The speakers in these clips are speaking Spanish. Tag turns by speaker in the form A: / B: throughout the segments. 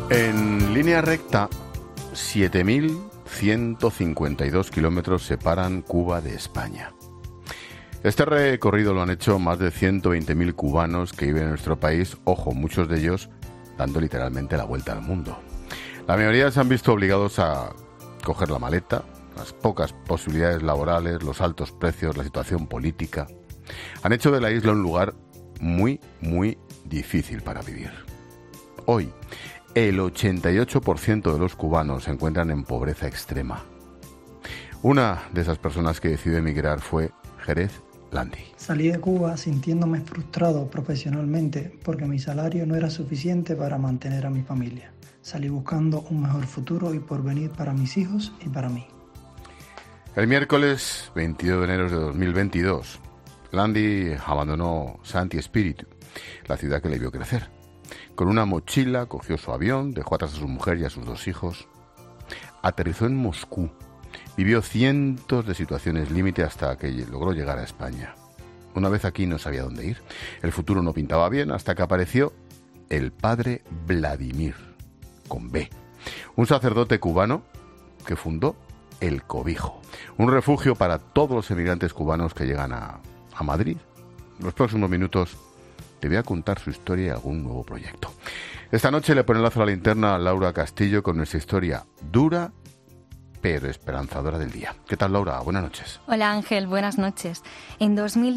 A: En línea recta, 7.152 kilómetros separan Cuba de España. Este recorrido lo han hecho más de 120.000 cubanos que viven en nuestro país, ojo, muchos de ellos dando literalmente la vuelta al mundo. La mayoría se han visto obligados a coger la maleta, las pocas posibilidades laborales, los altos precios, la situación política. Han hecho de la isla un lugar muy, muy difícil para vivir. Hoy, el 88% de los cubanos se encuentran en pobreza extrema. Una de esas personas que decidió emigrar fue Jerez Landi.
B: Salí de Cuba sintiéndome frustrado profesionalmente porque mi salario no era suficiente para mantener a mi familia. Salí buscando un mejor futuro y porvenir para mis hijos y para mí.
A: El miércoles 22 de enero de 2022, Landi abandonó Santi Espíritu, la ciudad que le vio crecer. Con una mochila cogió su avión, dejó atrás a su mujer y a sus 2 hijos. Aterrizó en Moscú. Vivió cientos de situaciones límite hasta que logró llegar a España. Una vez aquí no sabía dónde ir. El futuro no pintaba bien hasta que apareció el padre Vladimir, con B, un sacerdote cubano que fundó El Cobijo, un refugio para todos los emigrantes cubanos que llegan a Madrid. En los próximos minutos te voy a contar su historia y algún nuevo proyecto. Esta noche le pone el lazo a la linterna a Laura Castillo con nuestra historia dura pero esperanzadora del día. ¿Qué tal, Laura? Buenas noches.
C: Hola, Ángel. Buenas noches. En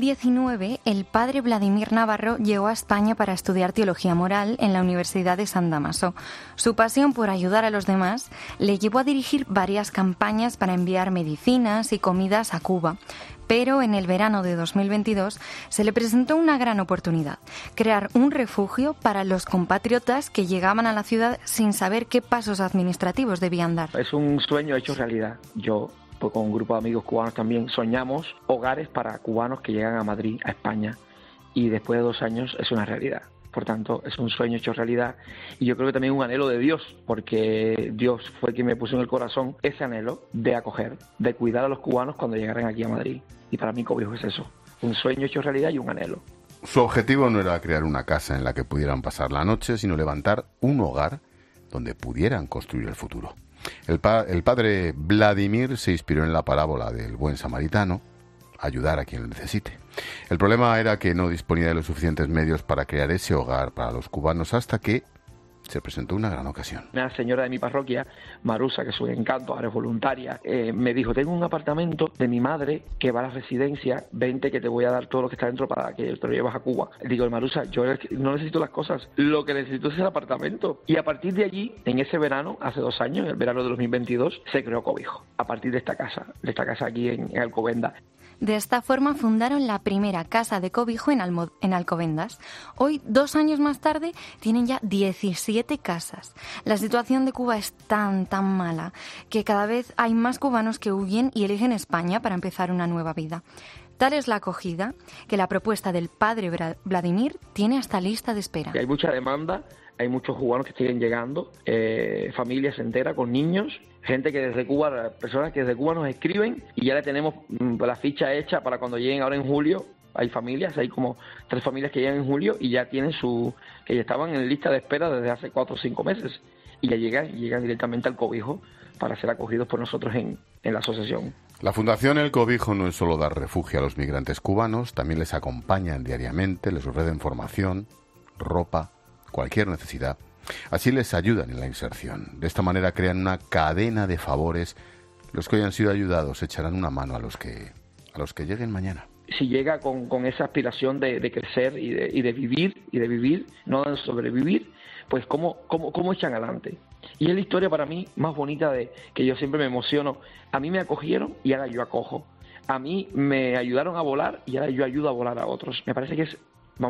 C: 2019, el padre Vladimir Navarro llegó a España para estudiar teología moral en la Universidad de San Damaso. Su pasión por ayudar a los demás le llevó a dirigir varias campañas para enviar medicinas y comidas a Cuba. Pero en el verano de 2022 se le presentó una gran oportunidad: crear un refugio para los compatriotas que llegaban a la ciudad sin saber qué pasos administrativos debían dar.
D: Es un sueño hecho realidad. Yo, pues, con un grupo de amigos cubanos también, soñamos hogares para cubanos que llegan a Madrid, a España, y después de 2 años es una realidad. Por tanto, es un sueño hecho realidad, y yo creo que también un anhelo de Dios, porque Dios fue quien me puso en el corazón ese anhelo de acoger, de cuidar a los cubanos cuando llegaran aquí a Madrid. Y para mí Cobijo es eso, un sueño hecho realidad y un anhelo.
A: Su objetivo no era crear una casa en la que pudieran pasar la noche, sino levantar un hogar donde pudieran construir el futuro. El padre Vladimir se inspiró en la parábola del buen samaritano: ayudar a quien lo necesite. El problema era que no disponía de los suficientes medios para crear ese hogar para los cubanos, hasta que se presentó una gran ocasión.
D: Una señora de mi parroquia, Marusa, que es un encanto, ahora es voluntaria, me dijo: tengo un apartamento de mi madre que va a la residencia, vente que te voy a dar todo lo que está dentro para que te lo llevas a Cuba. Digo: Marusa, yo no necesito las cosas, lo que necesito es el apartamento. Y a partir de allí, en ese verano, hace 2 años, el verano de 2022, se creó Cobijo, a partir de esta casa aquí en Alcobendas.
C: De esta forma fundaron la primera casa de cobijo en Alcobendas. Hoy, 2 años más tarde, tienen ya 17 casas. La situación de Cuba es tan mala que cada vez hay más cubanos que huyen y eligen España para empezar una nueva vida. Tal es la acogida que la propuesta del padre Vladimir tiene hasta lista de espera.
D: Hay mucha demanda, hay muchos cubanos que siguen llegando, familias enteras con niños, gente que desde Cuba, personas que desde Cuba nos escriben y ya le tenemos la ficha hecha para cuando lleguen ahora en julio. Hay familias, hay como 3 familias que llegan en julio y ya tienen que ya estaban en lista de espera desde hace 4 o 5 meses y ya llegan directamente al Cobijo para ser acogidos por nosotros en la asociación.
A: La Fundación El Cobijo no es solo dar refugio a los migrantes cubanos, también les acompañan diariamente, les ofrecen formación, ropa, cualquier necesidad. Así les ayudan en la inserción. De esta manera crean una cadena de favores. Los que hayan sido ayudados echarán una mano a los que lleguen mañana.
D: Si llega con esa aspiración de crecer y de vivir, no de sobrevivir, pues cómo echan adelante. Y es la historia para mí más bonita que yo siempre me emociono. A mí me acogieron y ahora yo acojo. A mí me ayudaron a volar y ahora yo ayudo a volar a otros. Me parece que es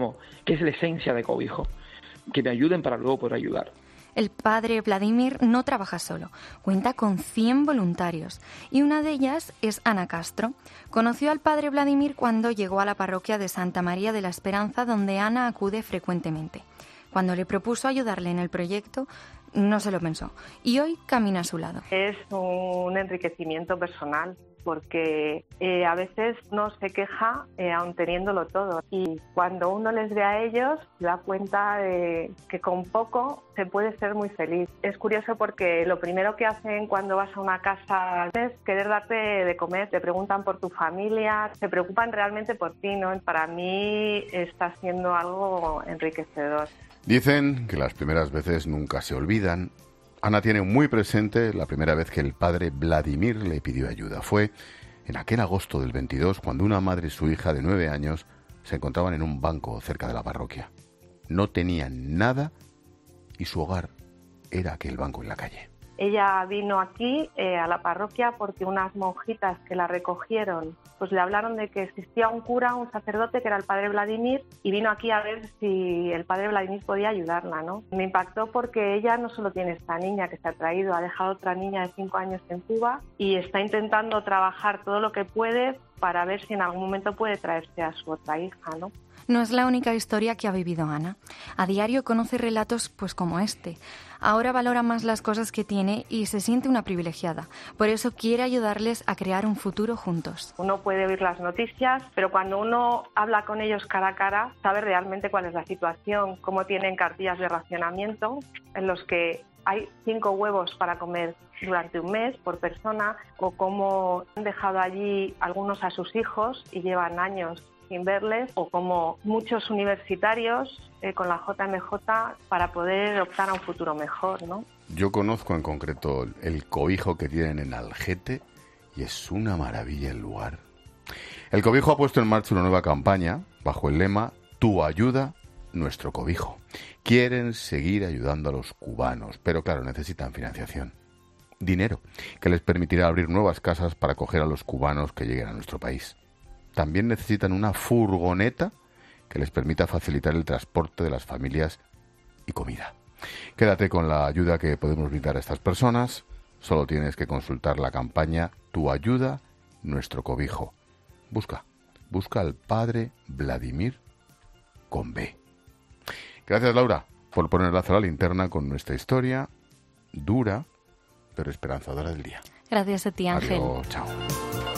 D: la esencia de Cobijo. Que me ayuden para luego poder ayudar.
C: El padre Vladimir no trabaja solo, cuenta con 100 voluntarios y una de ellas es Ana Castro. Conoció al padre Vladimir cuando llegó a la parroquia de Santa María de la Esperanza, donde Ana acude frecuentemente. Cuando le propuso ayudarle en el proyecto, no se lo pensó y hoy camina a su lado.
E: Es un enriquecimiento personal porque a veces uno se queja aun teniéndolo todo, y cuando uno les ve a ellos se da cuenta de que con poco se puede ser muy feliz. Es curioso porque lo primero que hacen cuando vas a una casa es querer darte de comer, te preguntan por tu familia, se preocupan realmente por ti, ¿no? Para mí está siendo algo enriquecedor.
A: Dicen que las primeras veces nunca se olvidan. Ana tiene muy presente la primera vez que el padre Vladimir le pidió ayuda. Fue en aquel agosto del 22, cuando una madre y su hija de 9 años se encontraban en un banco cerca de la parroquia. No tenían nada y su hogar era aquel banco en la calle.
E: Ella vino aquí a la parroquia porque unas monjitas que la recogieron pues le hablaron de que existía un cura, un sacerdote que era el padre Vladimir, y vino aquí a ver si el padre Vladimir podía ayudarla, ¿no? Me impactó porque ella no solo tiene esta niña que se ha traído, ha dejado otra niña de 5 años en Cuba y está intentando trabajar todo lo que puede para ver si en algún momento puede traerse a su otra hija, ¿no?
C: No es la única historia que ha vivido Ana. A diario conoce relatos pues como este. Ahora valora más las cosas que tiene y se siente una privilegiada. Por eso quiere ayudarles a crear un futuro juntos.
E: Uno puede oír las noticias, pero cuando uno habla con ellos cara a cara, sabe realmente cuál es la situación, cómo tienen cartillas de racionamiento, en los que hay 5 huevos para comer durante un mes por persona, o cómo han dejado allí algunos a sus hijos y llevan años sin verles, o como muchos universitarios con la JMJ para poder optar a un futuro mejor, ¿no?
A: Yo conozco en concreto el cobijo que tienen en Algete y es una maravilla el lugar. El cobijo ha puesto en marcha una nueva campaña bajo el lema Tu ayuda, nuestro cobijo. Quieren seguir ayudando a los cubanos, pero claro, necesitan financiación. Dinero, que les permitirá abrir nuevas casas para acoger a los cubanos que lleguen a nuestro país. También necesitan una furgoneta que les permita facilitar el transporte de las familias y comida. Quédate con la ayuda que podemos brindar a estas personas. Solo tienes que consultar la campaña Tu ayuda, nuestro cobijo. Busca al padre Vladimir con B. Gracias, Laura, por poner lazo a la linterna con nuestra historia dura pero esperanzadora del día.
C: Gracias a ti, Ángel.
A: Adiós, chao.